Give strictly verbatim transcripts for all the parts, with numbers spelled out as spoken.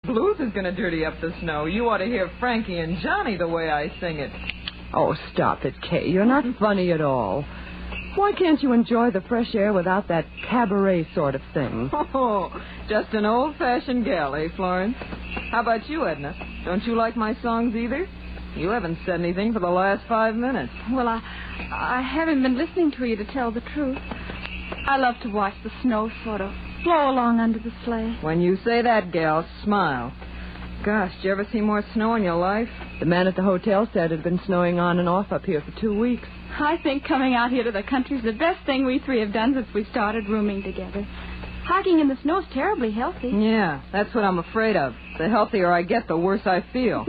blues is going to dirty up the snow. You ought to hear Frankie and Johnny the way I sing it. Oh, stop it, Kay. You're not funny at all. Why can't you enjoy the fresh air without that cabaret sort of thing? Oh, just an old-fashioned gal, eh, Florence? How about you, Edna? Don't you like my songs either? You haven't said anything for the last five minutes. Well, I I haven't been listening to you, to tell the truth. I love to watch the snow sort of flow along under the sleigh. When you say that, gal, smile. Gosh, did you ever see more snow in your life? The man at the hotel said it had been snowing on and off up here for two weeks. I think coming out here to the country is the best thing we three have done since we started rooming together. Hiking in the snow is terribly healthy. Yeah, that's what I'm afraid of. The healthier I get, the worse I feel.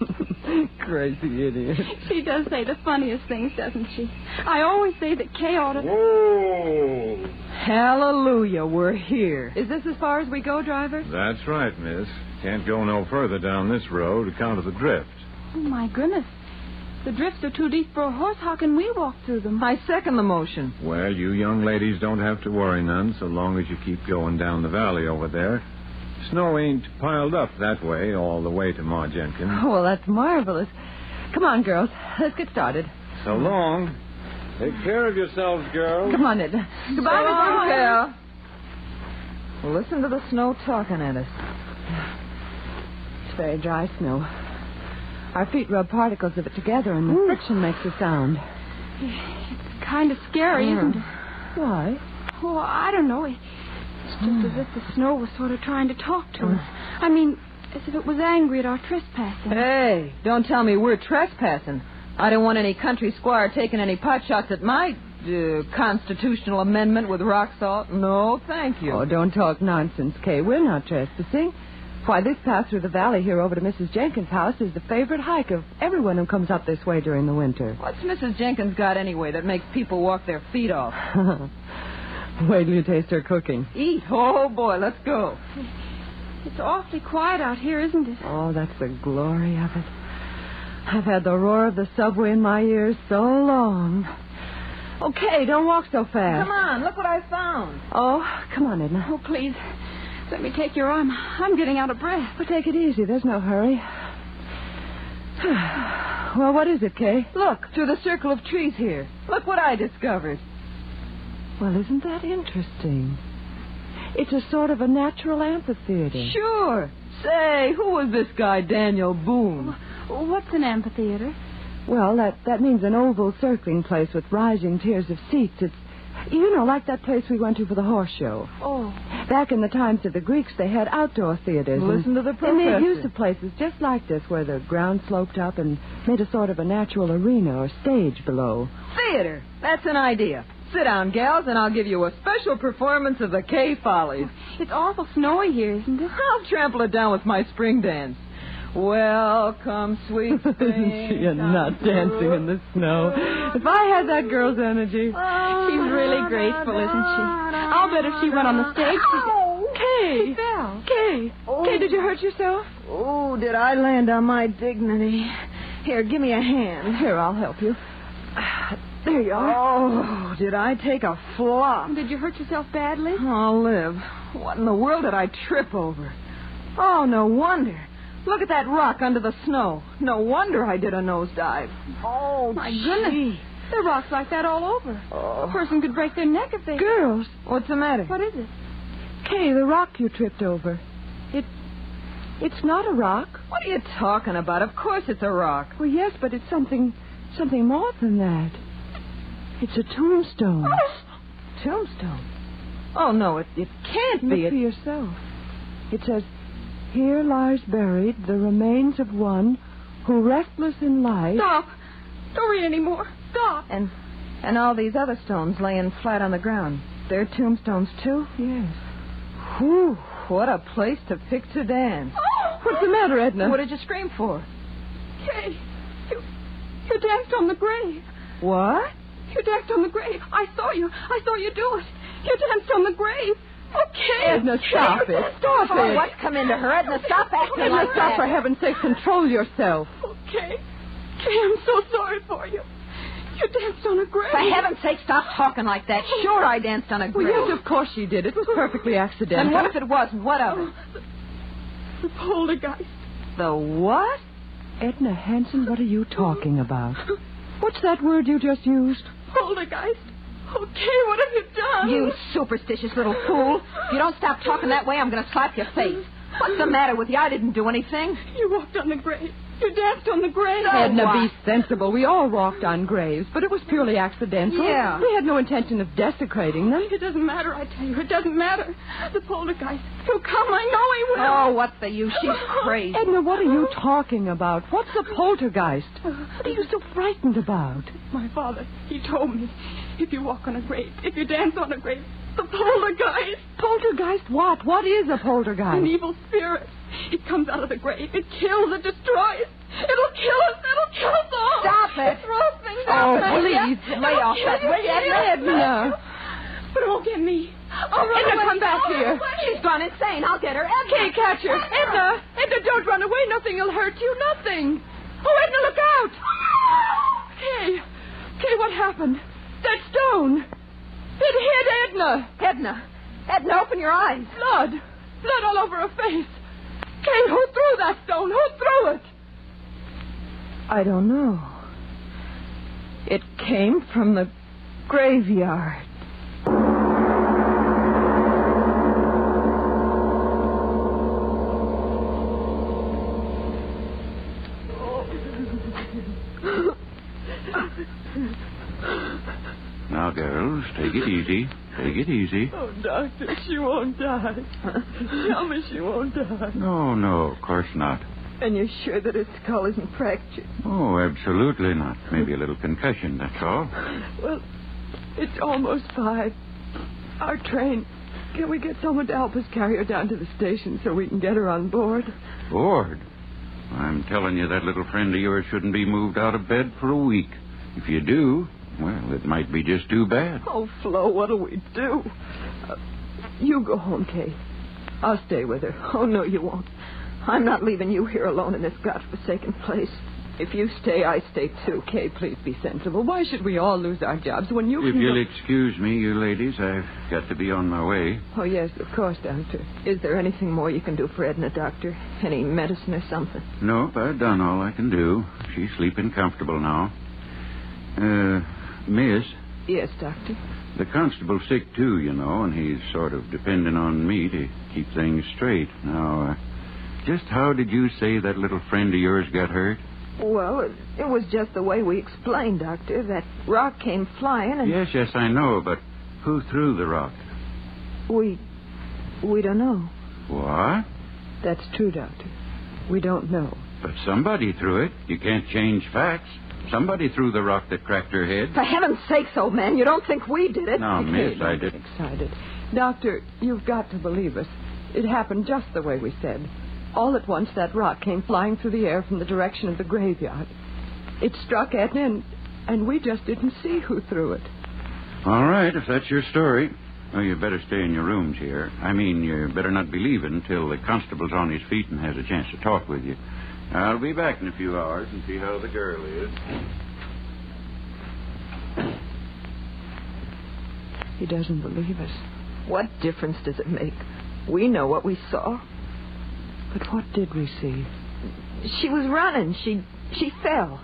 Crazy idiot. She does say the funniest things, doesn't she? I always say that Kay ought to... Whoa! Hallelujah, we're here. Is this as far as we go, driver? That's right, miss. Can't go no further down this road account of the drift. Oh, my goodness. The drifts are too deep for a horse. How can we walk through them? I second the motion. Well, you young ladies don't have to worry none so long as you keep going down the valley over there. Snow ain't piled up that way all the way to Ma Jenkins. Oh, well, that's marvelous. Come on, girls. Let's get started. So long. Take care of yourselves, girls. Come on, Edna. Goodbye, so long, Cal. Listen to the snow talking at us. It's very dry snow. Our feet rub particles of it together, and the Ooh. friction makes a sound. It's kind of scary, yeah. isn't it? Why? Oh, I don't know. It's just mm. as if the snow was sort of trying to talk to us. I mean, as if it was angry at our trespassing. Hey, don't tell me we're trespassing. I don't want any country squire taking any pot shots at my uh, constitutional amendment with rock salt. No, thank you. Oh, don't talk nonsense, Kay. We're not trespassing. Why, this path through the valley here over to Missus Jenkins' house is the favorite hike of everyone who comes up this way during the winter. What's Missus Jenkins got anyway that makes people walk their feet off? Wait till you taste her cooking. Eat. Oh, boy, let's go. It's awfully quiet out here, isn't it? Oh, that's the glory of it. I've had the roar of the subway in my ears so long. Okay, don't walk so fast. Come on, look what I found. Oh, come on, Edna. Oh, please. Let me take your arm. I'm getting out of breath. Well, take it easy. There's no hurry. Well, what is it, Kay? Look, through the circle of trees here. Look what I discovered. Well, isn't that interesting? It's a sort of a natural amphitheater. Sure. Say, who was this guy, Daniel Boone? What's an amphitheater? Well, that, that means an oval circling place with rising tiers of seats. It's, you know, like that place we went to for the horse show. Oh. Back in the times of the Greeks, they had outdoor theaters. Listen to the professor. And they used of places just like this, where the ground sloped up and made a sort of a natural arena or stage below. Theater. That's an idea. Sit down, gals, and I'll give you a special performance of the Kay Follies. It's awful snowy here, isn't it? I'll trample it down with my spring dance. Welcome, sweet spring. She is not dancing in the snow. If I had that girl's energy. She's really graceful, isn't she? I'll bet if she went on the stage, she'd... Kay! She fell. Kay! Oh. Kay, did you hurt yourself? Oh, did I land on my dignity? Here, give me a hand. Here, I'll help you. There you are. Oh, did I take a flop? Did you hurt yourself badly? I'll live. What in the world did I trip over? Oh, no wonder. Look at that rock under the snow. No wonder I did a nosedive. Oh, my goodness. Gee. There are rocks like that all over. Oh. A person could break their neck if they... Girls. What's the matter? What is it? Kay, the rock you tripped over. It... It's not a rock. What are you talking about? Of course it's a rock. Well, yes, but it's something... something more than that. It's a tombstone. Tombstone? Oh, no, it, it can't Look be. Look for it... yourself. It says... Here lies buried the remains of one who, restless in life... Stop. Don't read any more. Stop. And and all these other stones laying flat on the ground. They're tombstones, too? Yes. Whew, what a place to pick to dance. Oh! What's the matter, Edna? What did you scream for? Kay, you, you danced on the grave. What? You danced on the grave. I saw you. I saw you do it. You danced on the grave. Okay. Edna, stop it. Stop oh, it. What's come into her? Edna, stop acting Edna, like stop, that. for heaven's sake. Control yourself. Okay. Kay, I'm so sorry for you. You danced on a grave. For heaven's sake, stop talking like that. Sure, I danced on a grave. Well, yes, of course you did. It was perfectly accidental. And what if it wasn't? What of it? Oh, the, The poltergeist. The what? Edna Hanson, what are you talking about? What's that word you just used? Poltergeist. Oh, Kay, what have you done? You superstitious little fool. If you don't stop talking that way, I'm going to slap your face. What's the matter with you? I didn't do anything. You walked on the grave. You danced on the grave. So Edna, what? be sensible. We all walked on graves, but it was purely accidental. Yeah. We had no intention of desecrating them. It doesn't matter, I tell you. It doesn't matter. The poltergeist. He'll come. I know he will. Oh, what's the use? She's crazy. Edna, what are you talking about? What's a poltergeist? What are you so frightened about? My father, he told me, if you walk on a grave, if you dance on a grave, the poltergeist. Poltergeist what? What is a poltergeist? An evil spirit. It comes out of the grave. It kills. It destroys. It'll kill us. It'll kill us all. Stop it. It's roasting. Oh, Stop it. please, It'll lay off kill that you. way, It'll Edna. kill you. Edna. But it won't get me. I'll run Edna, away. come back I'll here. run away. She's gone insane. I'll get her. Edna. Kay, catch her. Edna. Edna, don't run away. Nothing will hurt you. Nothing. Oh, Edna, look out. Kay. Kay, what happened? That stone. It hit Edna. Edna. Edna, open your eyes. Blood. Blood all over her face. Kay, who threw that stone? Who threw it? I don't know. It came from the graveyard. Now, girls, take it easy. Take it easy. Oh, Doctor, she won't die. Tell me she won't die. No, no, of course not. And you're sure that her skull isn't fractured? Oh, absolutely not. Maybe a little concussion, that's all. Well, it's almost five. Our train. Can we get someone to help us carry her down to the station so we can get her on board? Bored? I'm telling you, that little friend of yours shouldn't be moved out of bed for a week. If you do, well, it might be just too bad. Oh, Flo, what'll we do? Uh, you go home, Kay. I'll stay with her. Oh, no, you won't. I'm not leaving you here alone in this godforsaken place. If you stay, I stay too. Kay, please be sensible. Why should we all lose our jobs when you If can... you'll go- excuse me, you ladies, I've got to be on my way. Oh, yes, of course, Doctor. Is there anything more you can do for Edna, Doctor? Any medicine or something? Nope, I've done all I can do. She's sleeping comfortable now. Uh, Miss, Yes, Doctor. the constable's sick, too, you know, and he's sort of depending on me to keep things straight. Now, uh, just how did you say that little friend of yours got hurt? Well, it, it was just the way we explained, Doctor. That rock came flying and... Yes, yes, I know, but who threw the rock? We... we don't know. What? That's true, Doctor. We don't know. But somebody threw it. You can't change facts. Somebody threw the rock that cracked her head. For heaven's sakes, old man, you don't think we did it? Now, miss, Kay, I don't did. get excited. Doctor, you've got to believe us. It happened just the way we said. All at once, that rock came flying through the air from the direction of the graveyard. It struck Edna, and, and we just didn't see who threw it. All right, if that's your story. Well, you better stay in your rooms here. I mean, you better not be leaving till the constable's on his feet and has a chance to talk with you. I'll be back in a few hours and see how the girl is. He doesn't believe us. What difference does it make? We know what we saw. But what did we see? She was running. She she fell.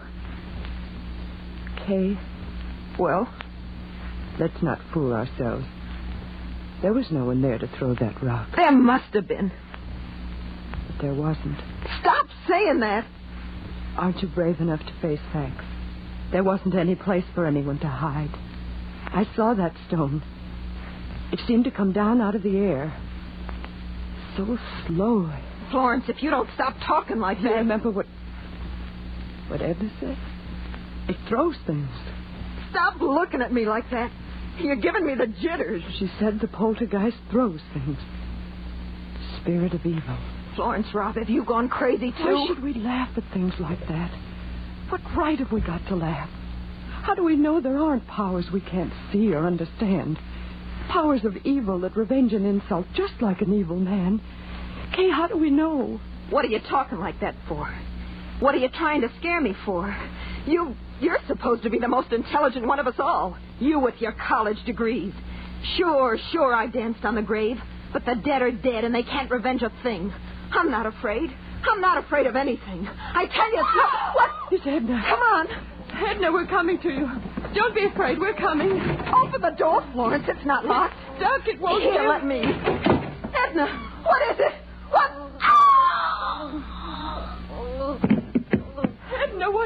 Kay, Well, let's not fool ourselves. There was no one there to throw that rock. there must have been. But there wasn't. Stop saying that. Aren't you brave enough to face facts? There wasn't any place for anyone to hide. I saw that stone. It seemed to come down out of the air. So slowly. Florence, if you don't stop talking like You that... remember what... what Edna said? It throws things. Stop looking at me like that. You're giving me the jitters. She said the poltergeist throws things. Spirit of evil. Florence, Rob, have you gone crazy, too? Why should we laugh at things like that? What right have we got to laugh? How do we know there aren't powers we can't see or understand? Powers of evil that revenge an insult just like an evil man. Kay, how do we know? What are you talking like that for? What are you trying to scare me for? You, you're supposed to be the most intelligent one of us all. You with your college degrees. Sure, sure, I danced on the grave. But the dead are dead and they can't revenge a thing. I'm not afraid. I'm not afraid of anything. I tell you, Flo... What? It's Edna. Come on. Edna, we're coming to you. Don't be afraid. We're coming. Open the door, Florence. It's not locked. Duck, it won't Here, give. let me. Edna, what is it? What? Edna, what?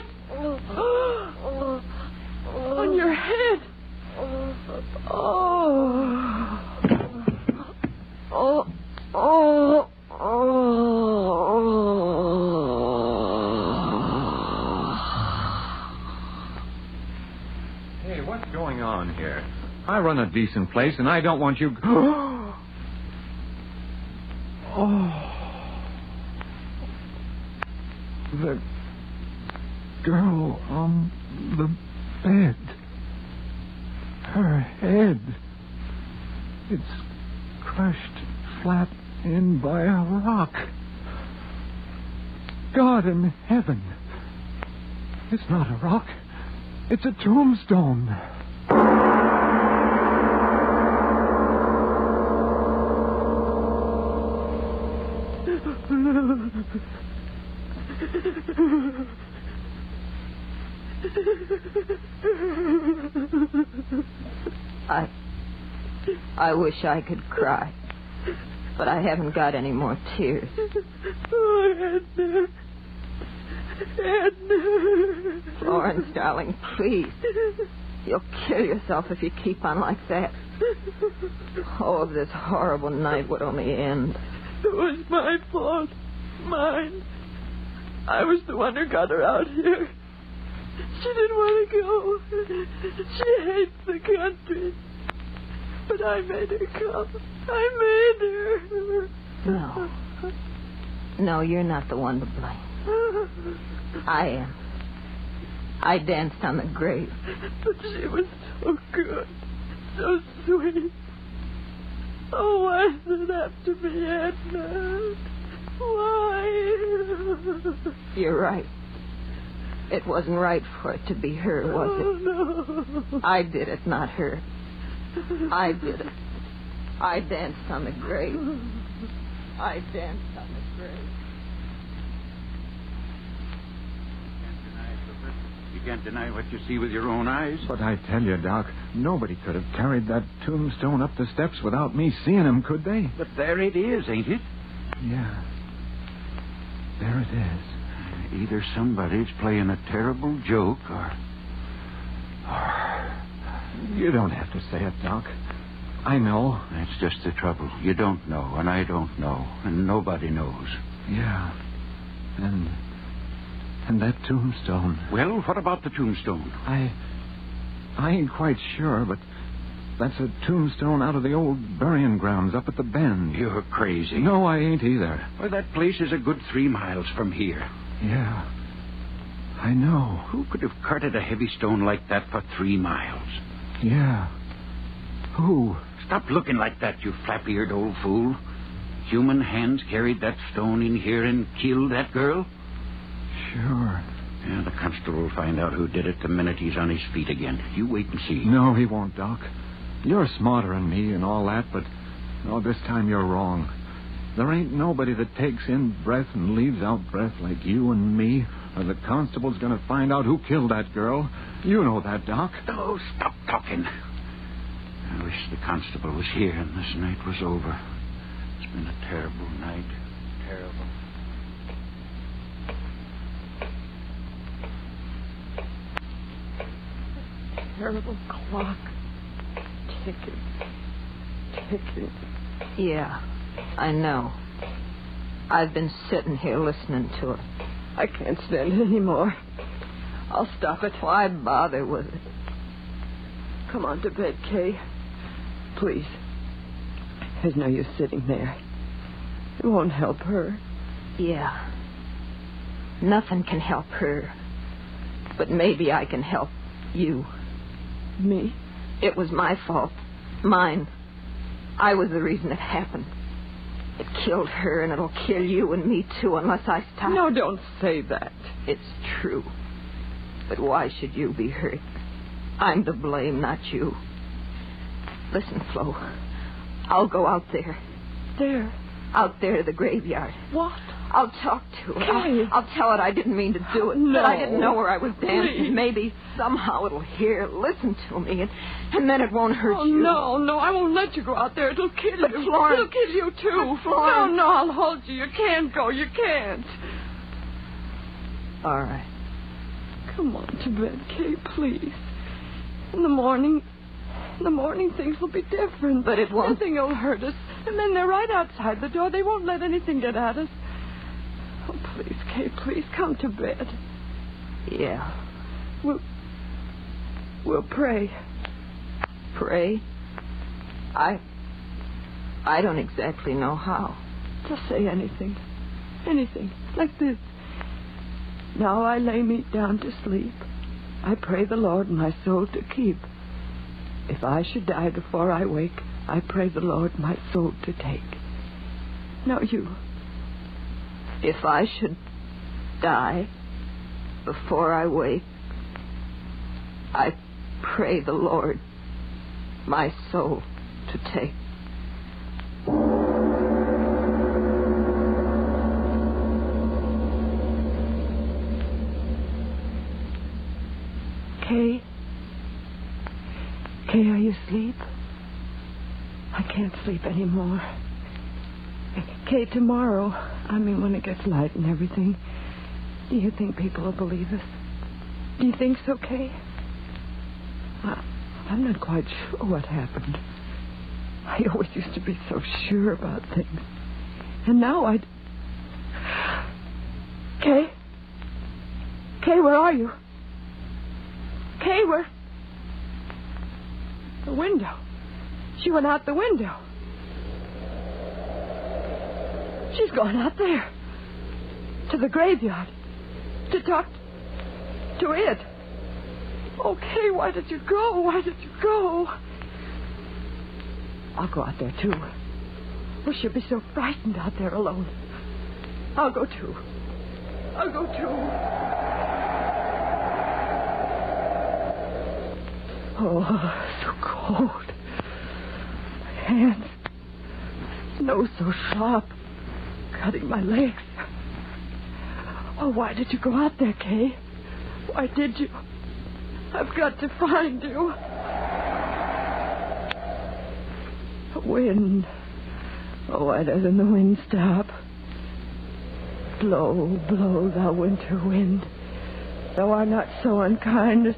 On your head. Oh. Oh. Oh. Hey, what's going on here? I run a decent place, and I don't want you... Oh. The girl on the bed. Her head. It's crushed flat in by a rock. God in heaven. It's not a rock. It's a tombstone. I... I wish I could cry. But I haven't got any more tears. Oh, Edna. Edna. Florence, darling, please. You'll kill yourself if you keep on like that. Oh, if this horrible night would only end. It was my fault. Mine. I was the one who got her out here. She didn't want to go. She hates the country. But I made her come. I made her. No. No, you're not the one to blame. I am. I danced on the grave. But she was so good. So sweet. Oh, why did it have to be Edna? Why? You're right. It wasn't right for it to be her, was it? Oh, no. I did it, not her. I did it. I danced on the grave. I danced on the grave. You can't deny what you see with your own eyes. But I tell you, Doc, nobody could have carried that tombstone up the steps without me seeing him, could they? But there it is, ain't it? Yeah. There it is. Either somebody's playing a terrible joke or... or... You don't have to say it, Doc. I know. That's just the trouble. You don't know, and I don't know, and nobody knows. Yeah. And... and that tombstone. Well, what about the tombstone? I... I ain't quite sure, but that's a tombstone out of the old burying grounds up at the bend. You're crazy. No, I ain't either. Well, that place is a good three miles from here. Yeah. I know. Who could have carted a heavy stone like that for three miles? Yeah. Who? Stop looking like that, you flap-eared old fool. Human hands carried that stone in here and killed that girl? Sure. Yeah, the constable will find out who did it the minute he's on his feet again. You wait and see. No, he won't, Doc. You're smarter than me and all that, but... no, this time you're wrong. There ain't nobody that takes in breath and leaves out breath like you and me, or the constable's going to find out who killed that girl. You know that, Doc. Oh, stop talking. I wish the constable was here and this night was over. It's been a terrible night. Terrible. Terrible clock. Ticking. Ticking. Yeah, I know. I've been sitting here listening to it. I can't stand it anymore. I'll stop it. Why bother with it? Come on to bed, Kay. Please. There's no use sitting there. It won't help her. Yeah. Nothing can help her. But maybe I can help you. Me? It was my fault. Mine. I was the reason it happened. It killed her, and it'll kill you and me, too, unless I stop. No, don't say that. It's true. But why should you be hurt? I'm to blame, not you. Listen, Flo. I'll go out there. There. Out there to the graveyard. What? I'll talk to it. I'll, I'll tell it I didn't mean to do it. No. That I didn't know where I was dancing. Please. Maybe somehow it'll hear, listen to me, and, and then it won't hurt Oh, you. no, no, I won't let you go out there. It'll kill But you. Florence- It'll kill you, too. But Florence- No, no, I'll hold you. You can't go. You can't. All right. Come on to bed, Kay, please. In the morning, in the morning things will be different. But it won't. Nothing will hurt us. And then they're right outside the door. They won't let anything get at us. Oh, please, Kay, please come to bed. Yeah. We'll, we'll pray. Pray? I... I don't exactly know how. Just say anything. Anything. Like this. Now I lay me down to sleep. I pray the Lord my soul to keep. If I should die before I wake, I pray the Lord my soul to take. Now you. If I should die before I wake, I pray the Lord my soul to take. Kay? Kay, are you asleep? I can't sleep anymore. Kay, tomorrow, I mean when it gets light and everything, do you think people will believe us? Do you think so, Kay? I, I'm not quite sure what happened. I always used to be so sure about things. And now I... Kay? Kay, where are you? Kay, where... The window. She went out the window. She's gone out there. To the graveyard. To talk to it. Okay, why did you go? Why did you go? I'll go out there, too. Oh, she'll be so frightened out there alone. I'll go, too. I'll go, too. Oh, so cold. My hands. Nose so sharp. Cutting my legs. Oh, why did you go out there, Kay? Why did you? I've got to find you. The wind. Oh, why doesn't the wind stop? Blow, blow, thou winter wind. Thou art not so unkind as...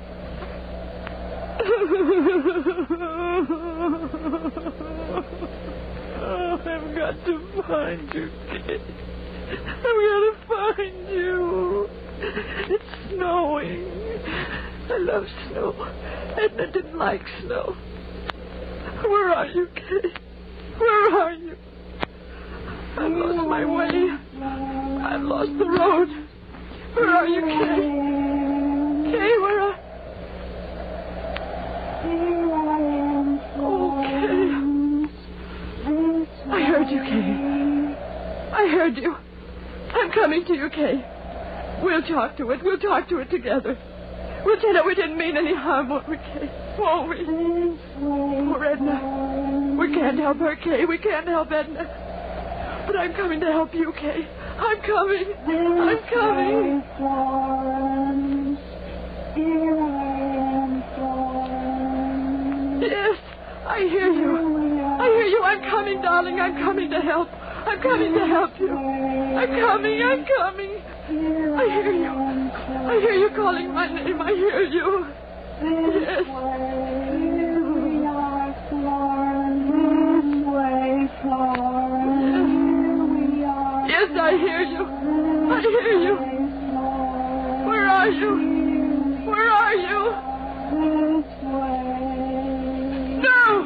Oh, I've got to find you, kid. I've got to find you. It's snowing. I love snow. Edna didn't like snow. Where are you, Kay? Where are you? I've lost my way. I've lost the road. Where are you, Kay? Kay, where are... Oh, Kay. I heard you, Kay. I heard you. I'm coming to you, Kay. We'll talk to it. We'll talk to it together. We'll tell it we didn't mean any harm, won't we, Kay? Won't we? Poor Edna. We can't help her, Kay. We can't help Edna. But I'm coming to help you, Kay. I'm coming. I'm coming. Florence, here I am, Florence. Yes, I hear you. I hear you. I'm coming, darling. I'm coming to help. I'm coming to help you. I'm coming. I'm coming. I hear you. I hear you calling my name. I hear you. Yes. Here we are, Florence. This way, Florence. Here we are. Yes, I hear you. I hear you. Where are you? Where are you? This way. No!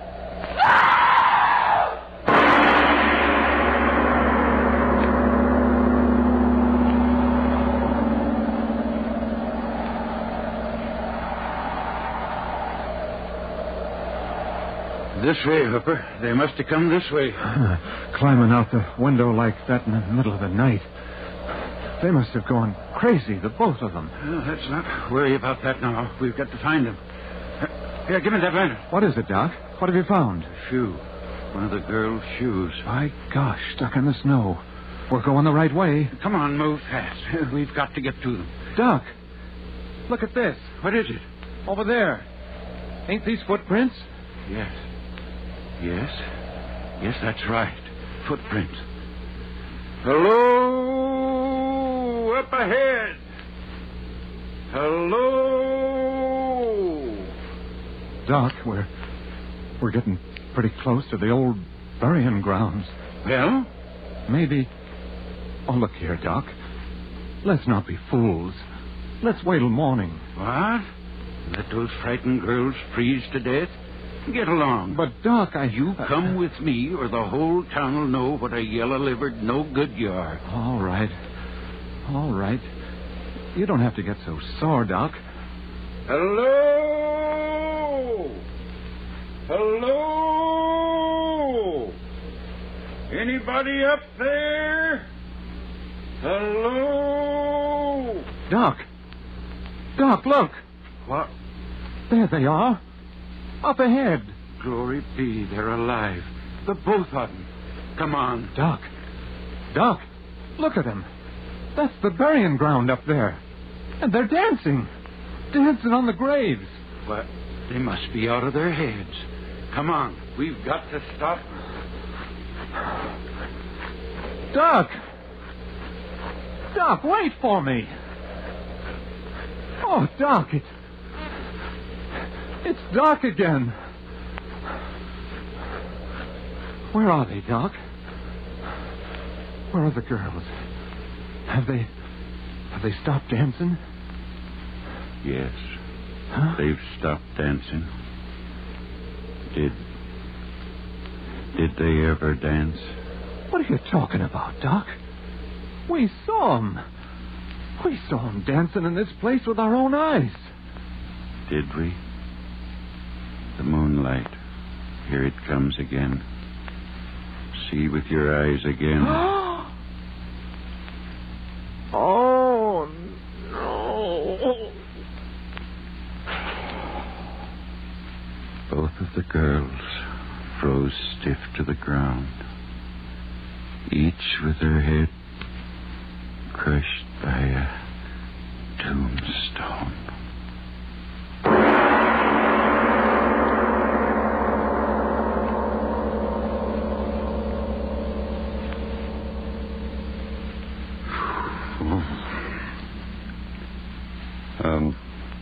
This way, Hooper. They must have come this way. Climbing out the window like that in the middle of the night. They must have gone crazy, the both of them. Well, let's not worry about that now. We've got to find them. Here, give me that lantern. What is it, Doc? What have you found? A shoe. One of the girl's shoes. My gosh, stuck in the snow. We're going the right way. Come on, move fast. We've got to get to them. Doc, look at this. What is it? Over there. Ain't these footprints? Yes. Yes. Yes, that's right. Footprints. Hello? Up ahead. Hello? Doc, we're we're getting pretty close to the old burying grounds. Well? Maybe. Oh, look here, Doc. Let's not be fools. Let's wait till morning. What? Let those frightened girls freeze to death? Get along. But, Doc, I... You come with me, or the whole town will know what a yellow-livered no-good you are. All right. All right. You don't have to get so sore, Doc. Hello? Hello? Anybody up there? Hello? Doc. Doc, look. What? There they are. Up ahead. Glory be, they're alive. The both of them. Come on. Doc. Doc, look at them. That's the burying ground up there. And they're dancing. Dancing on the graves. What? They must be out of their heads. Come on. We've got to stop. Doc. Doc, wait for me. Oh, Doc, it's... It's Doc again. Where are they, Doc? Where are the girls? Have they... Have they stopped dancing? Yes. Huh? They've stopped dancing. Did... Did they ever dance? What are you talking about, Doc? We saw them. We saw them dancing in this place with our own eyes. Did we? The moonlight. Here it comes again. See with your eyes again. Oh, no. Both of the girls froze stiff to the ground, each with her head crushed by a tombstone. Um,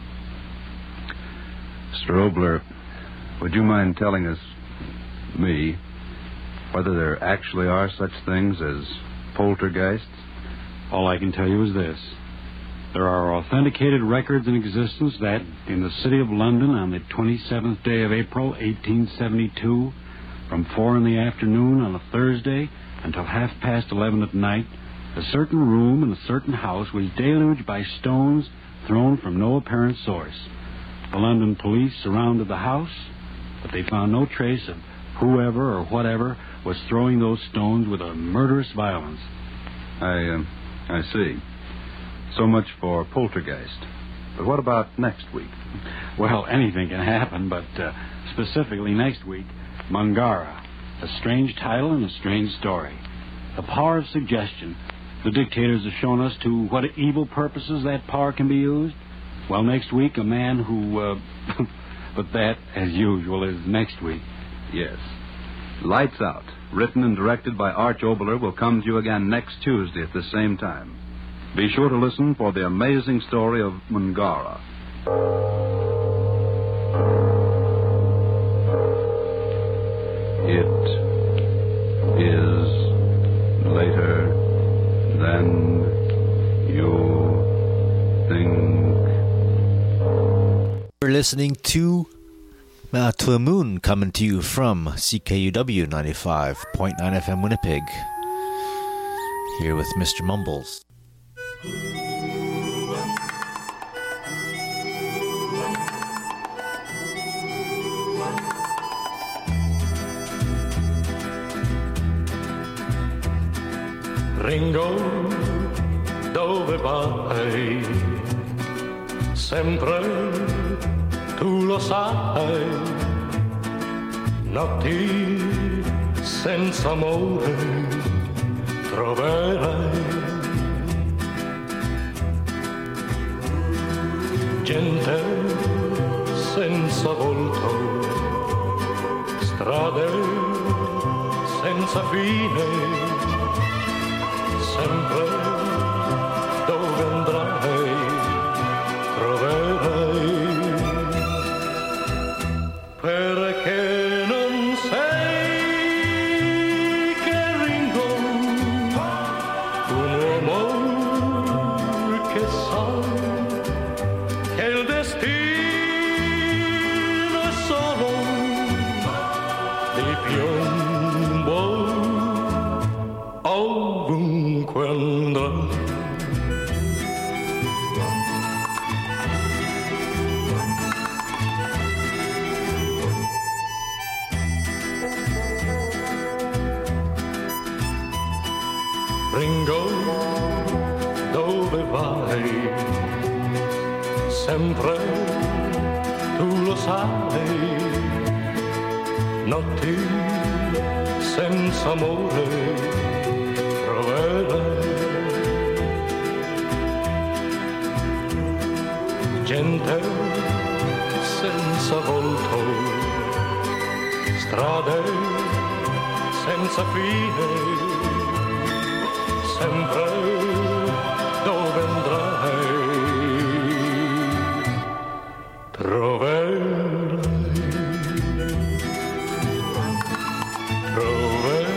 Mister Obler, would you mind telling us, me, whether there actually are such things as poltergeists? All I can tell you is this. There are authenticated records in existence that, in the city of London on the twenty-seventh day of April, eighteen seventy-two, from four in the afternoon on a Thursday until half past eleven at night, a certain room in a certain house was deluged by stones thrown from no apparent source. The London police surrounded the house, but they found no trace of whoever or whatever was throwing those stones with a murderous violence. I, uh, I see. So much for poltergeist. But what about next week? Well, anything can happen, but uh, specifically next week, Mungara. A strange title and a strange story. The power of suggestion. The dictators have shown us to what evil purposes that power can be used. Well, next week, a man who... Uh, but that, as usual, is next week. Yes. Lights Out, written and directed by Arch Oboler, will come to you again next Tuesday at the same time. Be sure to listen for the amazing story of Mungara. It is later than you think. We're listening to uh, To the Moon, coming to you from C K U W ninety-five point nine F M Winnipeg. Here with Mister Mumbles. Ringo, dove vai? Sempre tu lo sai, notti senza amore troverai. Gente senza volto, strade senza fine, sempre dove andrai troverai. Perché non sei che Ringo, un uomo che sa che il destino è solo di piombo, ovunque andrà. Ringo, dove vai? Sempre tu lo sai, notti senza amore troverai. Gente senza volto, strade senza fine, sempre dove andrai troverai, troverai.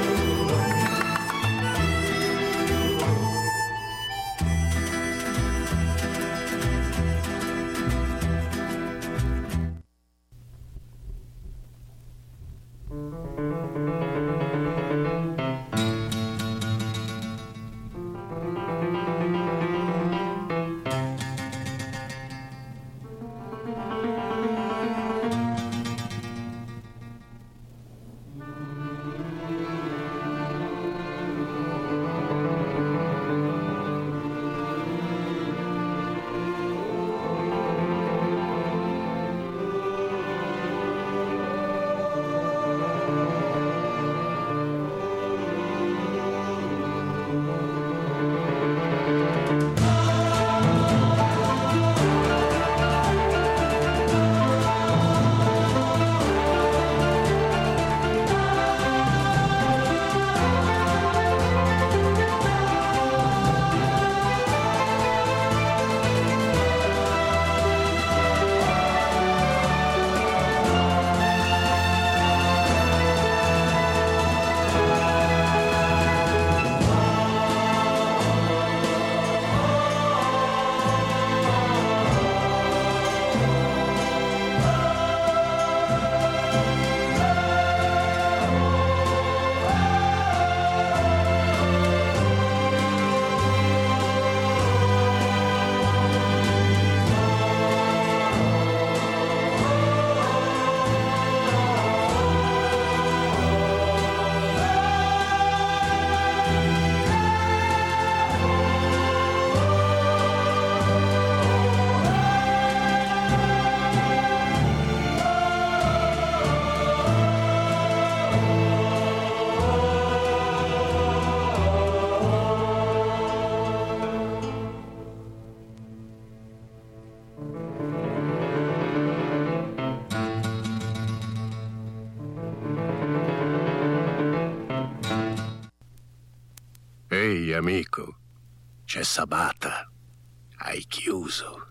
Ehi, amico, c'è Sabata. Hai chiuso.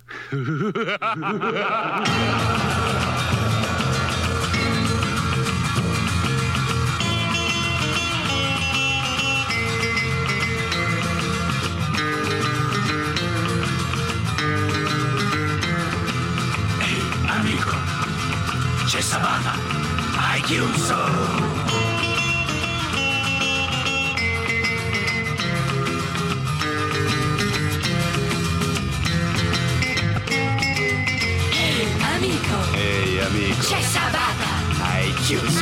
Ehi, amico, c'è Sabata. Hai chiuso. Ehi, amico. C'è Sabata. Hai chiuso.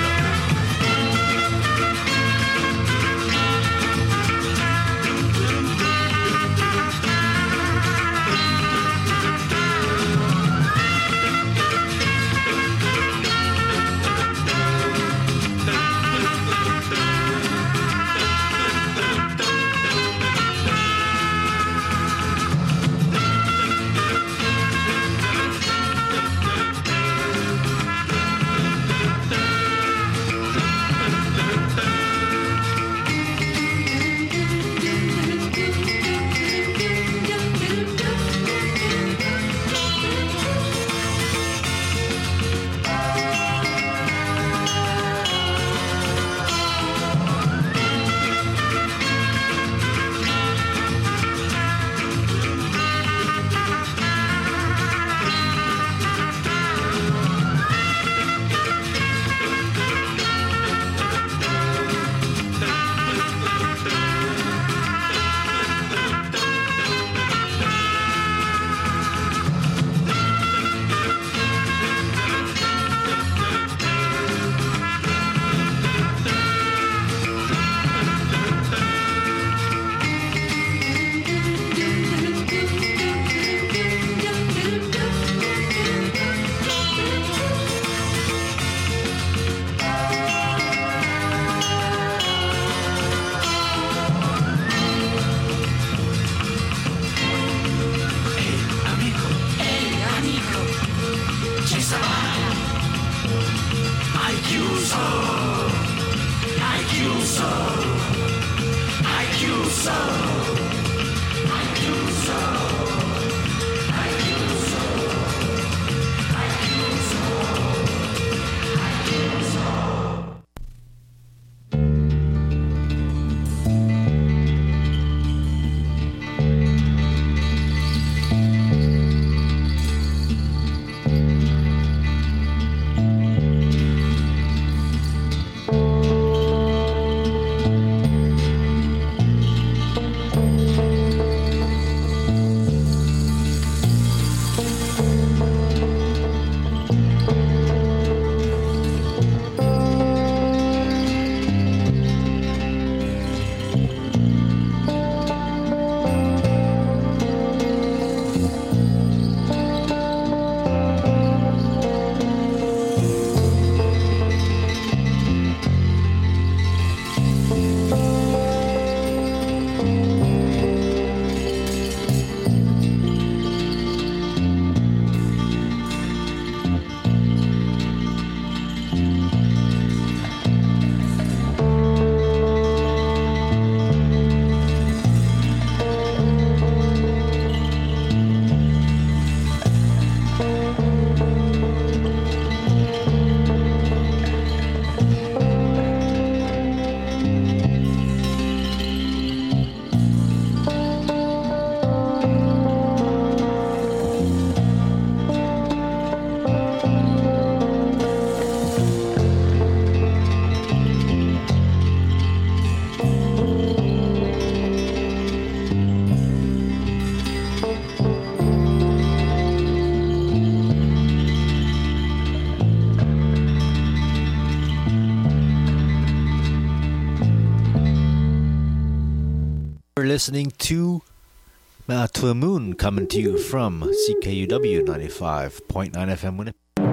listening to uh, To the Moon, coming to you from C K U W ninety-five point nine F M Winnipeg.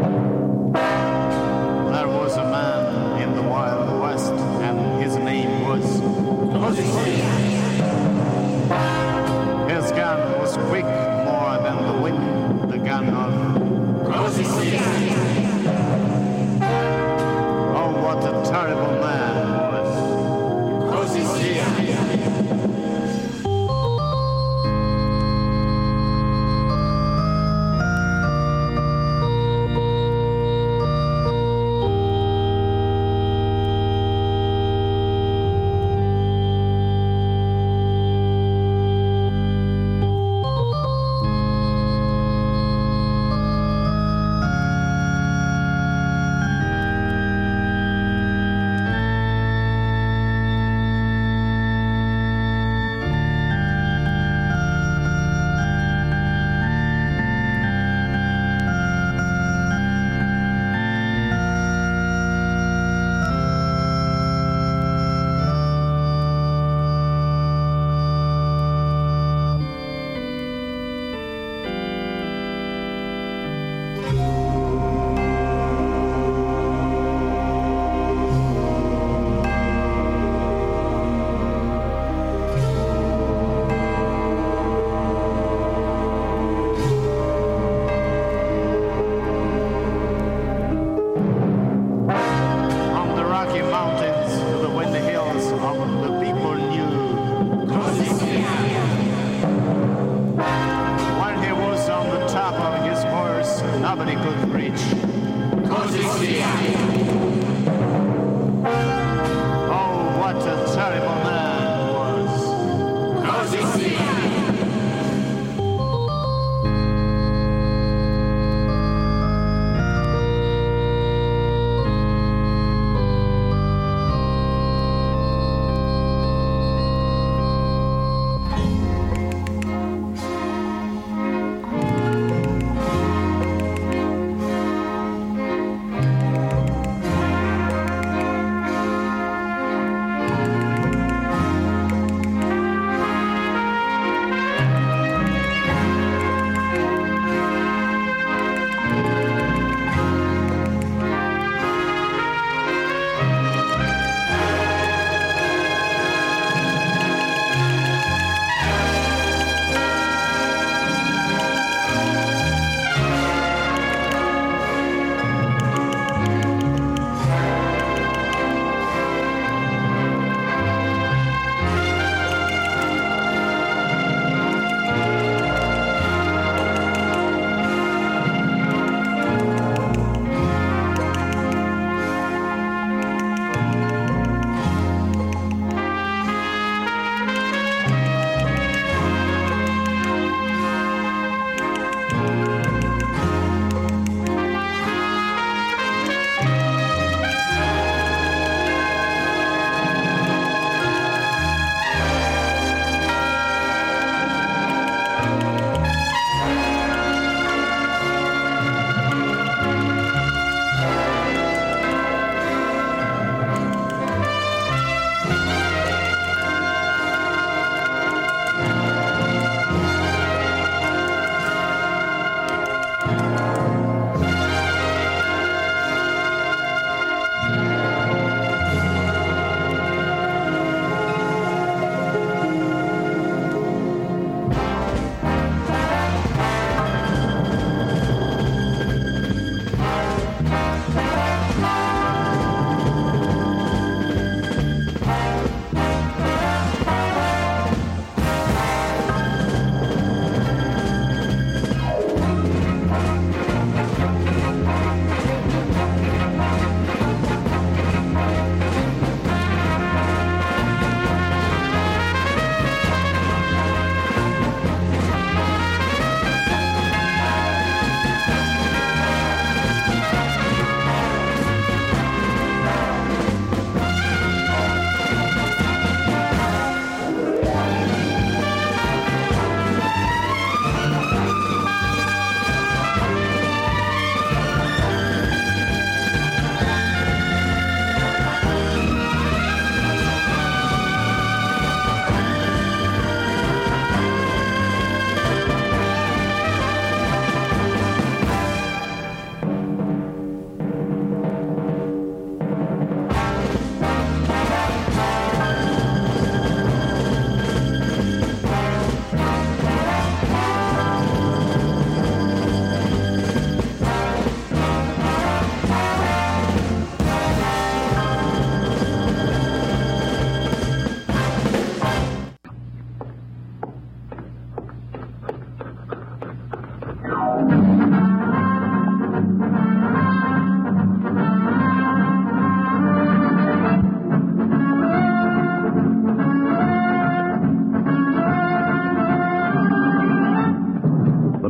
There was a man in the Wild West, and his name was His gun was quick more than the wind, the gun of Oh, what a terrible man was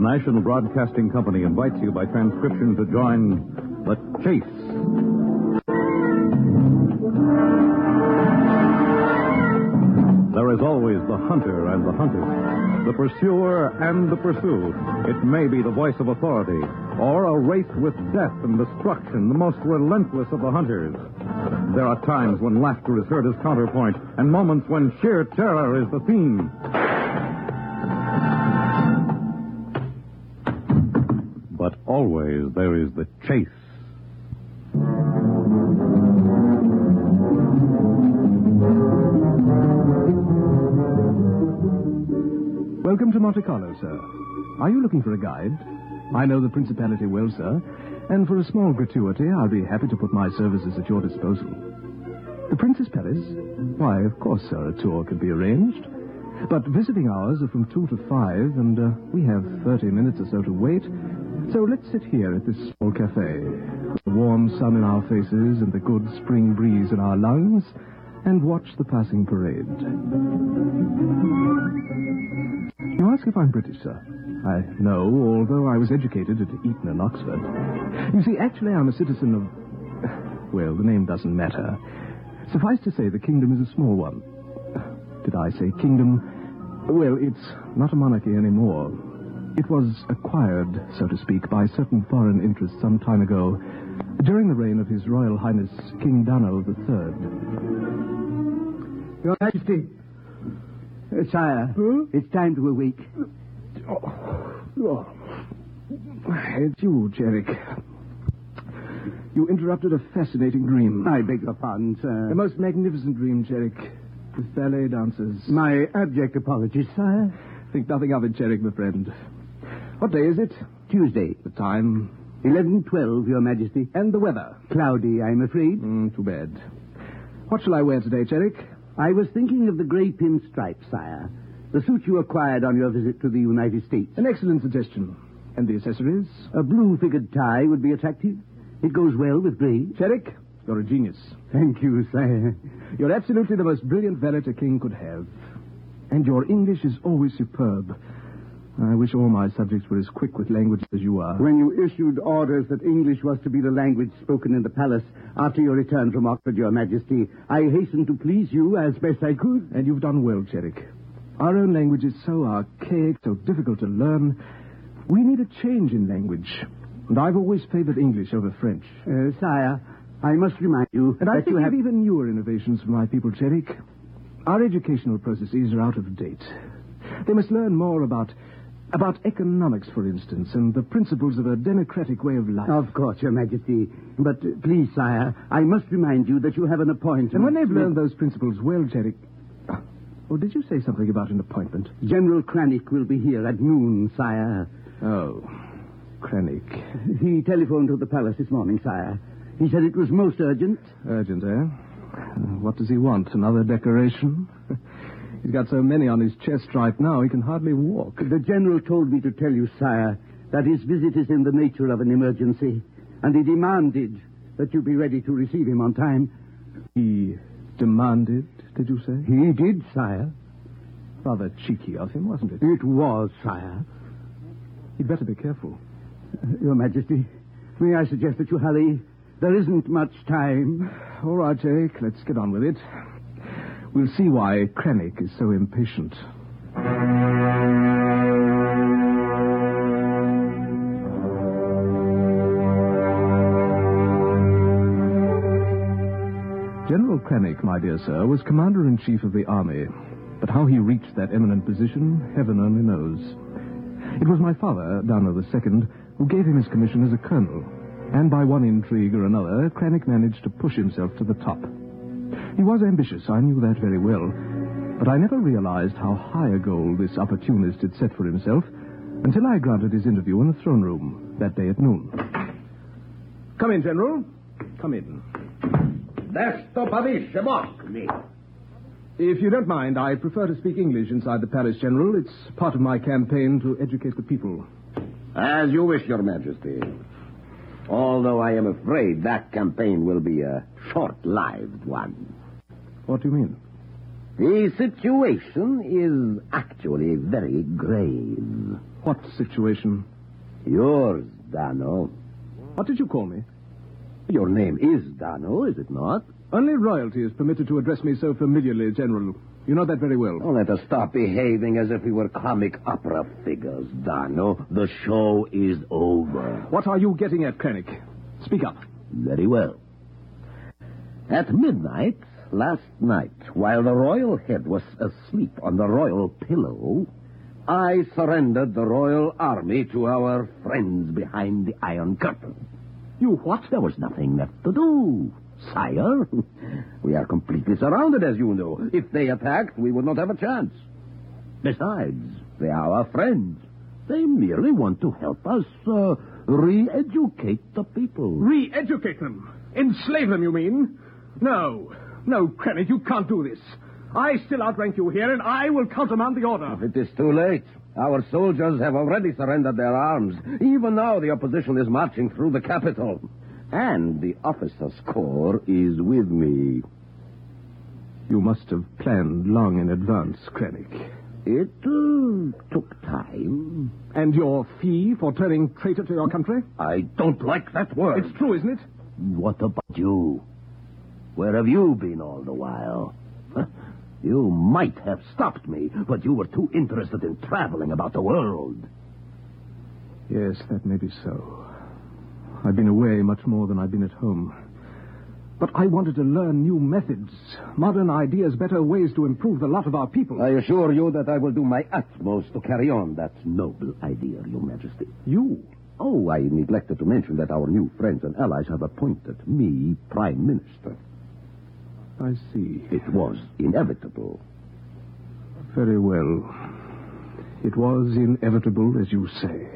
National Broadcasting Company invites you by transcription to join The Chase. There is always the hunter and the hunted, the pursuer and the pursued. It may be the voice of authority, or a race with death and destruction, the most relentless of the hunters. There are times when laughter is heard as counterpoint, and moments when sheer terror is the theme. But always there is the chase. Welcome to Monte Carlo, sir. Are you looking for a guide? I know the Principality well, sir, and for a small gratuity, I'll be happy to put my services at your disposal. The Prince's Palace? Why, of course, sir, a tour can be arranged. But visiting hours are from two to five, and uh, we have thirty minutes or so to wait. So let's sit here at this small cafe, with the warm sun in our faces and the good spring breeze in our lungs, and watch the passing parade. You ask if I'm British, sir. I know, although I was educated at Eton and Oxford. You see, actually, I'm a citizen of... Well, the name doesn't matter. Suffice to say, the kingdom is a small one. Did I say kingdom? Well, it's not a monarchy anymore. It was acquired, so to speak, by certain foreign interests some time ago, during the reign of His Royal Highness King Donald the Third. Your Majesty. Uh, sire, huh? It's time to awake. Oh, oh. It's you, Jerick. You interrupted a fascinating dream. I beg your pardon, sir. The most magnificent dream, Jerick. With ballet dancers. My abject apologies, sire. Think nothing of it, Jerick, my friend. What day is it? Tuesday. The time? eleven twelve, Your Majesty. And the weather? Cloudy, I'm afraid. Mm, too bad. What shall I wear today, Jerick? I was thinking of the grey pinstripe, sire. The suit you acquired on your visit to the United States. An excellent suggestion. And the accessories? A blue-figured tie would be attractive. It goes well with grey. Jerick, you're a genius. Thank you, sire. You're absolutely the most brilliant valet a king could have. And your English is always superb. I wish all my subjects were as quick with language as you are. When you issued orders that English was to be the language spoken in the palace after your return from Oxford, Your Majesty, I hastened to please you as best I could. And you've done well, Jerick. Our own language is so archaic, so difficult to learn. We need a change in language. And I've always favored English over French. Uh, sire, I must remind you and I that think you have... even newer innovations for my people, Jerick. Our educational processes are out of date. They must learn more about... About economics, for instance, and the principles of a democratic way of life. Of course, Your Majesty. But uh, please, sire, I must remind you that you have an appointment. And when they've learned those principles well, Jerick... Oh, did you say something about an appointment? General Cranach will be here at noon, sire. Oh, Cranach. He telephoned to the palace this morning, sire. He said it was most urgent. Urgent, eh? Uh, what does he want? Another decoration? He's got so many on his chest right now, he can hardly walk. The general told me to tell you, sire, that his visit is in the nature of an emergency, and he demanded that you be ready to receive him on time. He demanded, did you say? He did, sire. Rather cheeky of him, wasn't it? It was, sire. You'd better be careful. Your Majesty, may I suggest that you hurry? There isn't much time. All right, Jake, let's get on with it. We'll see why Cranach is so impatient. General Cranach, my dear sir, was commander-in-chief of the army. But how he reached that eminent position, heaven only knows. It was my father, Donald the Second, who gave him his commission as a colonel. And by one intrigue or another, Cranach managed to push himself to the top. He was ambitious, I knew that very well. But I never realized how high a goal this opportunist had set for himself until I granted his interview in the throne room that day at noon. Come in, General. Come in. If you don't mind, I prefer to speak English inside the palace, General. It's part of my campaign to educate the people. As you wish, Your Majesty. Although I am afraid that campaign will be a short-lived one. What do you mean? The situation is actually very grave. What situation? Yours, Dano. What did you call me? Your name is Dano, is it not? Only royalty is permitted to address me so familiarly, General. You know that very well. Oh, let us stop behaving as if we were comic opera figures, Dano. The show is over. What are you getting at, Krennic? Speak up. Very well. At midnight, last night, while the royal head was asleep on the royal pillow, I surrendered the royal army to our friends behind the Iron Curtain. You what? There was nothing left to do, sire. We are completely surrounded, as you know. If they attacked, we would not have a chance. Besides, they are our friends. They merely want to help us uh, re-educate the people. Re-educate them? Enslave them, you mean? No. No, Krennic, you can't do this. I still outrank you here, and I will countermand the order. If it is too late. Our soldiers have already surrendered their arms. Even now, the opposition is marching through the capital. And the officers' corps is with me. You must have planned long in advance, Krennic. It uh, took time. And your fee for turning traitor to your country? I don't like that word. It's true, isn't it? What about you? Where have you been all the while? Huh? You might have stopped me, but you were too interested in traveling about the world. Yes, that may be so. I've been away much more than I've been at home. But I wanted to learn new methods, modern ideas, better ways to improve the lot of our people. I assure you that I will do my utmost to carry on that noble idea, Your Majesty. You? Oh, I neglected to mention that our new friends and allies have appointed me Prime Minister. I see. It was inevitable. Very well. It was inevitable, as you say.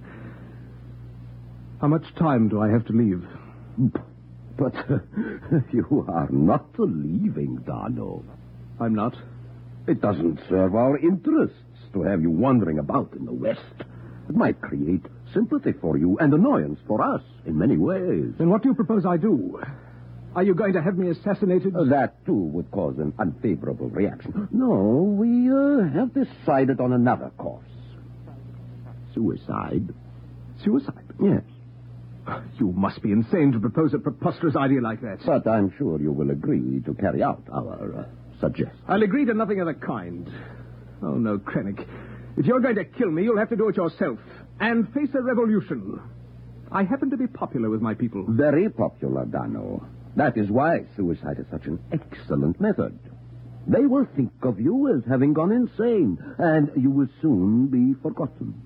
How much time do I have to leave? But uh, you are not leaving, Dano. I'm not? It doesn't serve our interests to have you wandering about in the West. It might create sympathy for you and annoyance for us in many ways. Then what do you propose I do? Are you going to have me assassinated? Uh, that, too, would cause an unfavorable reaction. No, we uh, have decided on another course. Suicide. Suicide? Yes. You must be insane to propose a preposterous idea like that. But I'm sure you will agree to carry out our uh, suggestion. I'll agree to nothing of the kind. Oh, no, Krennic. If you're going to kill me, you'll have to do it yourself. And face a revolution. I happen to be popular with my people. Very popular, Dano. That is why suicide is such an excellent method. They will think of you as having gone insane, and you will soon be forgotten.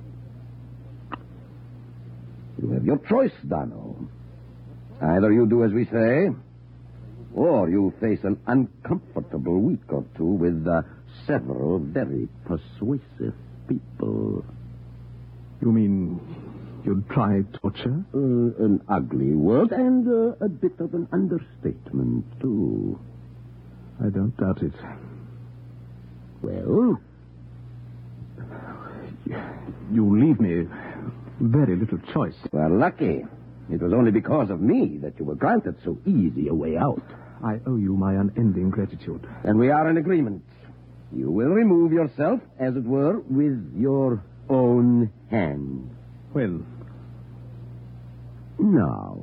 You have your choice, Dano. Either you do as we say, or you face an uncomfortable week or two with uh, several very persuasive people. You mean you'd try torture? Uh, an ugly word and uh, a bit of an understatement, too. I don't doubt it. Well? You leave me very little choice. Well, lucky. It was only because of me that you were granted so easy a way out. I owe you my unending gratitude. And we are in agreement. You will remove yourself, as it were, with your own hand. When? Now.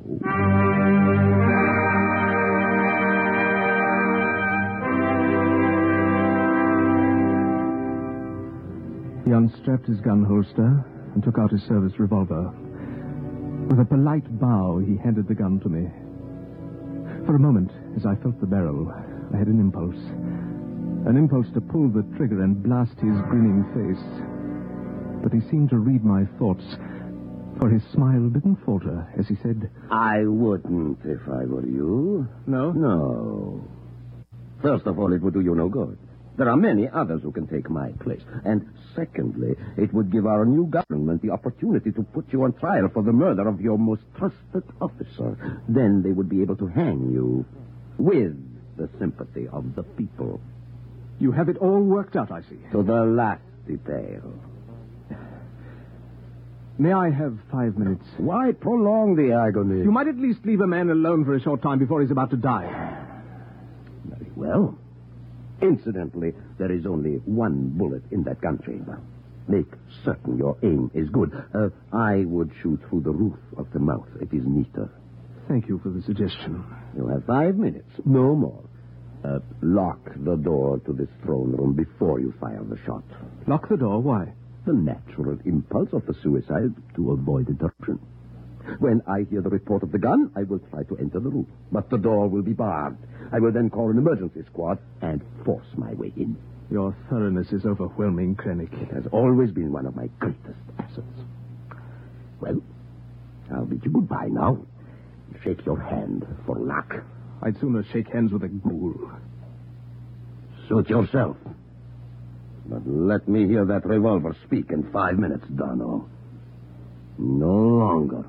He unstrapped his gun holster and took out his service revolver. With a polite bow, he handed the gun to me. For a moment, as I felt the barrel, I had an impulse. An impulse to pull the trigger and blast his grinning face. But he seemed to read my thoughts, for his smile didn't falter as he said, I wouldn't if I were you. No? No. First of all, it would do you no good. There are many others who can take my place. And secondly, it would give our new government the opportunity to put you on trial for the murder of your most trusted officer. Then they would be able to hang you with the sympathy of the people. You have it all worked out, I see. To the last detail. May I have five minutes? Why prolong the agony? You might at least leave a man alone for a short time before he's about to die. Very well. Incidentally, there is only one bullet in that gun chamber. Make certain your aim is good. Uh, I would shoot through the roof of the mouth. It is neater. Thank you for the suggestion. You have five minutes, no more. Uh, lock the door to this throne room before you fire the shot. Lock the door? Why? The natural impulse of the suicide to avoid interruption. When I hear the report of the gun, I will try to enter the room. But the door will be barred. I will then call an emergency squad and force my way in. Your thoroughness is overwhelming, Krennic. It has always been one of my greatest assets. Well, I'll bid you goodbye now. Shake your hand for luck. I'd sooner shake hands with a ghoul. Suit yourself. But let me hear that revolver speak in five minutes, Darno. No longer.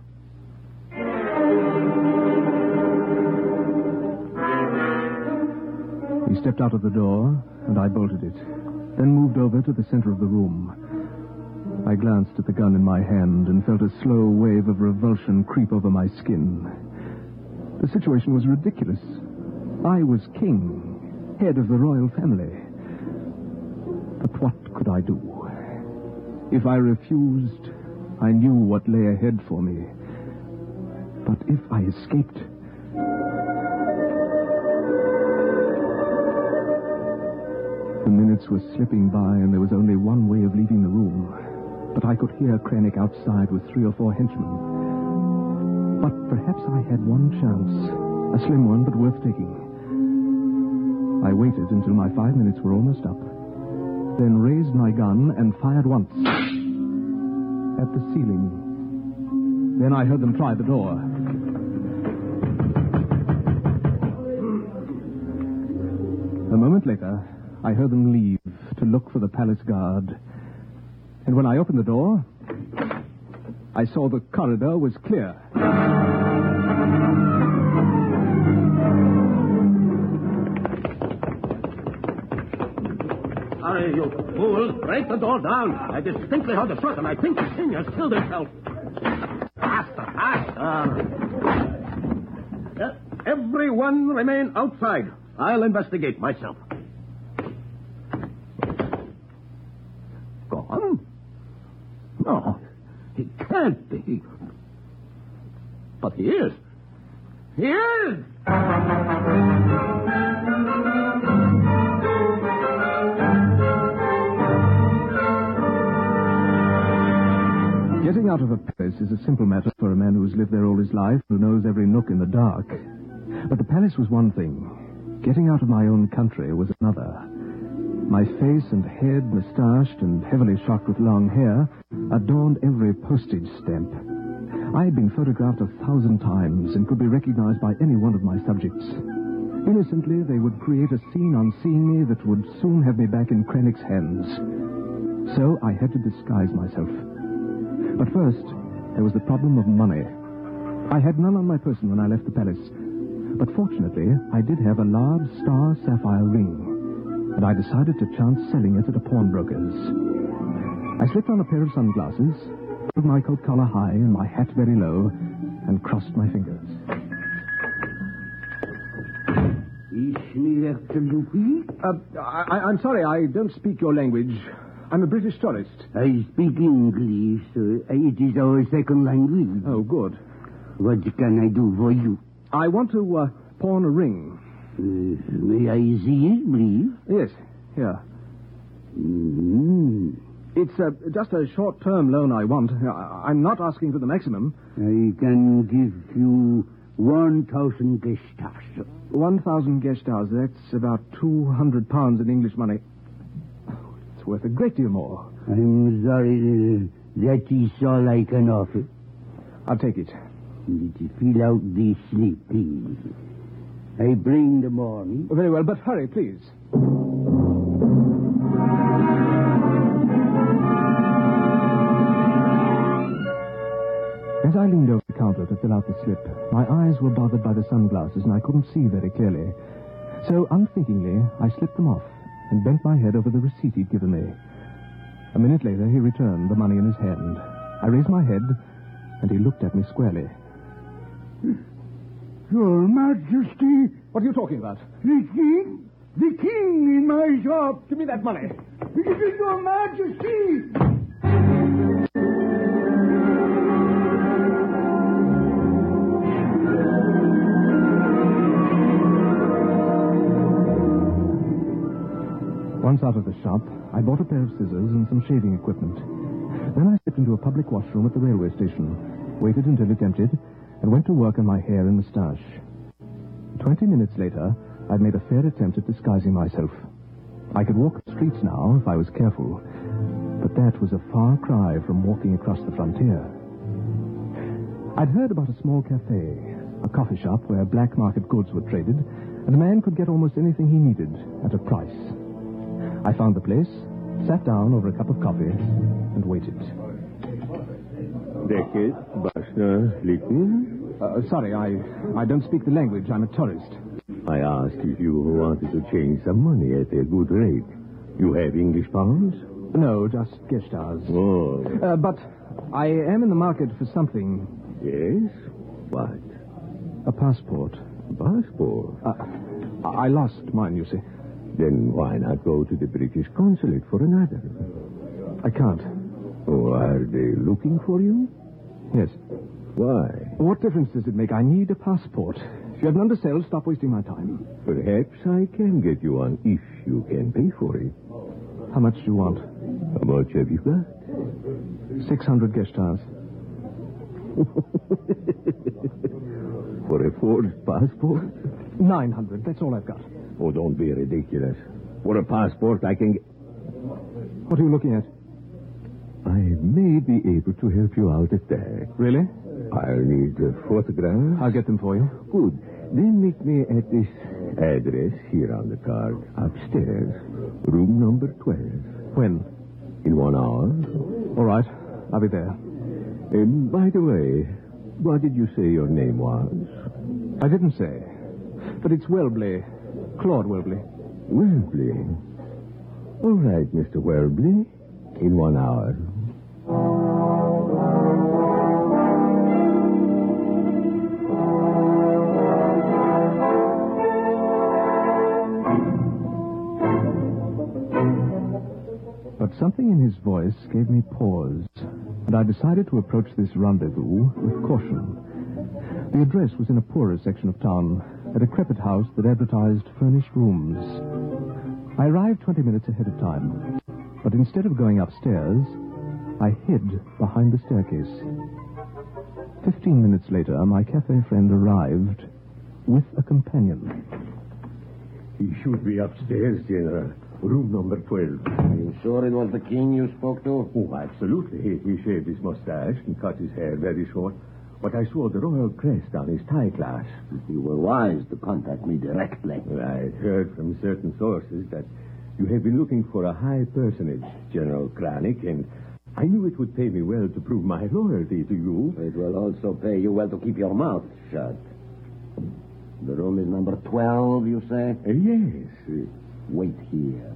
He stepped out of the door, and I bolted it, then moved over to the center of the room. I glanced at the gun in my hand and felt a slow wave of revulsion creep over my skin. The situation was ridiculous. I was king, head of the royal family. But what could I do? If I refused, I knew what lay ahead for me. But if I escaped... The minutes were slipping by, and there was only one way of leaving the room. But I could hear Krennic outside with three or four henchmen. But perhaps I had one chance. A slim one, but worth taking. I waited until my five minutes were almost up, then raised my gun and fired once. At the ceiling. Then I heard them try the door. A moment later, I heard them leave to look for the palace guard. And when I opened the door, I saw the corridor was clear. Hurry, you fool. Break the door down. I distinctly heard the shot, and I think the king has killed himself. Faster, faster. Uh, everyone remain outside. I'll investigate myself. Gone? No, he can't be. But he is. He is! Getting out of a palace is a simple matter for a man who's lived there all his life, who knows every nook in the dark. But the palace was one thing. Getting out of my own country was another. My face and head, moustached and heavily shocked with long hair, adorned every postage stamp. I had been photographed a thousand times and could be recognized by any one of my subjects. Innocently, they would create a scene on seeing me that would soon have me back in Krennic's hands. So I had to disguise myself. But first, there was the problem of money. I had none on my person when I left the palace. But fortunately, I did have a large star sapphire ring, and I decided to chance selling it at a pawnbroker's. I slipped on a pair of sunglasses, put my coat collar high and my hat very low, and crossed my fingers. Uh, I, I'm sorry, I don't speak your language. I'm a British tourist. I speak English. Uh, it is our second language. Oh, good. What can I do for you? I want to uh, pawn a ring. Uh, may I see it, please? Yes, here. Mm-hmm. It's uh, just a short-term loan I want. I- I'm not asking for the maximum. I can give you one thousand gestars. One thousand gestars. That's about two hundred pounds in English money. It's worth a great deal more. I'm sorry. Uh, that is all I can offer. I'll take it. Fill out the slip, please. I bring the money. Very well, but hurry, please. As I leaned over the counter to fill out the slip, my eyes were bothered by the sunglasses and I couldn't see very clearly. So, unthinkingly, I slipped them off and bent my head over the receipt he'd given me. A minute later, he returned, the money in his hand. I raised my head, and he looked at me squarely. Your Majesty. What are you talking about? The king. The king in my shop. Give me that money. It is your majesty. Once out of the shop, I bought a pair of scissors and some shaving equipment. Then I stepped into a public washroom at the railway station, waited until it emptied, and went to work on my hair and moustache. Twenty minutes later, I'd made a fair attempt at disguising myself. I could walk the streets now if I was careful, but that was a far cry from walking across the frontier. I'd heard about a small cafe, a coffee shop where black market goods were traded, and a man could get almost anything he needed at a price. I found the place, sat down over a cup of coffee, and waited. Decket, Bashna, Licken? Uh, sorry, I, I don't speak the language. I'm a tourist. I asked if you wanted to change some money at a good rate. You have English pounds? No, just Gestas. Oh. Uh, but I am in the market for something. Yes? What? A passport. Passport? Uh, I lost mine, you see. Then why not go to the British consulate for another? I can't. Oh, are they looking for you? Yes. Why? What difference does it make? I need a passport. If you have none to sell, stop wasting my time. Perhaps I can get you one if you can pay for it. How much do you want? How much have you got? Six hundred Gestas. For a forged passport? Nine hundred. That's all I've got. Oh, don't be ridiculous. For a passport, I can get... What are you looking at? I may be able to help you out at that. Really? I'll need a photograph. I'll get them for you. Good. Then meet me at this address here on the card. Upstairs. Room number twelve. When? In one hour. All right. I'll be there. Um, by the way, what did you say your name was? I didn't say. But it's Welbley. Claude Welbley. Welbley? All right, Mister Welbley. In one hour. But something in his voice gave me pause, and I decided to approach this rendezvous with caution. The address was in a poorer section of town, a decrepit house that advertised furnished rooms. I arrived twenty minutes ahead of time, but instead of going upstairs, I hid behind the staircase. Fifteen minutes later, my cafe friend arrived with a companion. He should be upstairs, General. Room number twelve. Are you sure it was the king you spoke to? Oh, absolutely. He, he shaved his mustache and cut his hair very short. But I saw the royal crest on his tie clasp. You were wise to contact me directly. I heard from certain sources that you have been looking for a high personage, General Kranik, and I knew it would pay me well to prove my loyalty to you. It will also pay you well to keep your mouth shut. The room is number twelve, you say? Uh, yes. Uh, Wait here.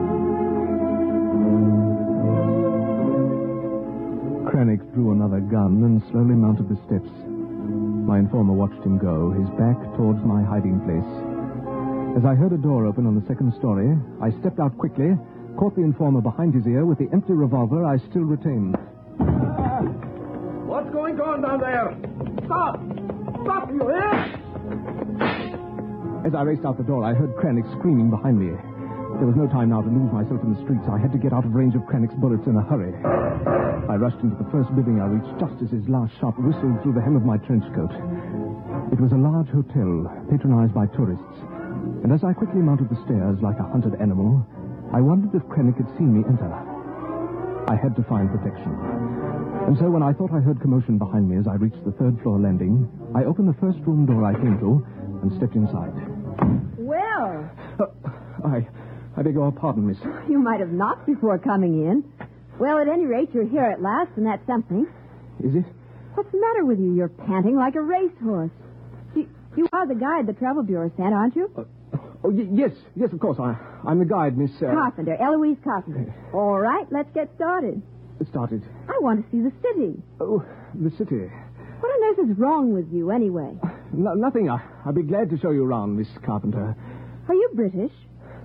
Kranik drew another gun and slowly mounted the steps. My informer watched him go, his back towards my hiding place. As I heard a door open on the second story, I stepped out quickly, caught the informer behind his ear with the empty revolver I still retained. Uh, what's going on down there? Stop! Stop, you hear? As I raced out the door, I heard Kranik screaming behind me. There was no time now to lose myself in the streets. I had to get out of range of Kranik's bullets in a hurry. I rushed into the first building I reached just as his last shot whistled through the hem of my trench coat. It was a large hotel, patronized by tourists. And as I quickly mounted the stairs like a hunted animal, I wondered if Kranik had seen me enter. I had to find protection. And so when I thought I heard commotion behind me as I reached the third floor landing, I opened the first room door I came to and stepped inside. Well. Uh, I... I beg your pardon, miss. You might have knocked before coming in. Well, at any rate, you're here at last, and that's something. Is it? What's the matter with you? You're panting like a racehorse. You, you are the guide the Travel Bureau sent, aren't you? Uh, oh, y- yes. Yes, of course. I, I'm the guide, Miss... Uh... Carpenter, Eloise Carpenter. All right, let's get started. Started? I want to see the city. Oh, the city. What on earth is wrong with you, anyway? No, nothing. I, I'd be glad to show you around, Miss Carpenter. Are you British?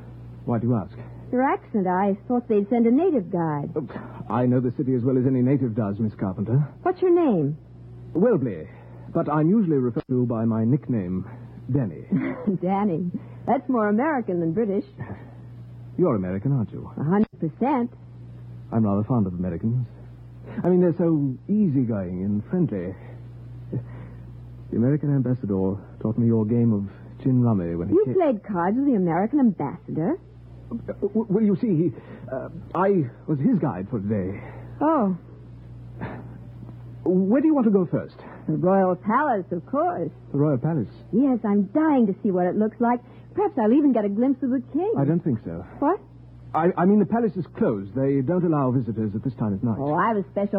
Why do you ask? Your accent, I thought they'd send a native guide. I know the city as well as any native does, Miss Carpenter. What's your name? Welbley, but I'm usually referred to by my nickname, Danny. Danny. That's more American than British. You're American, aren't you? A hundred percent. I'm rather fond of Americans. I mean, they're so easygoing and friendly. The American ambassador taught me your game of gin rummy when he You came. played cards with the American ambassador? Uh, well, you see, he, uh, I was his guide for today. Oh. Where do you want to go first? The Royal Palace, of course. The Royal Palace? Yes, I'm dying to see what it looks like. Perhaps I'll even get a glimpse of the king. I don't think so. What? I, I mean, the palace is closed. They don't allow visitors at this time of night. Oh, I have a special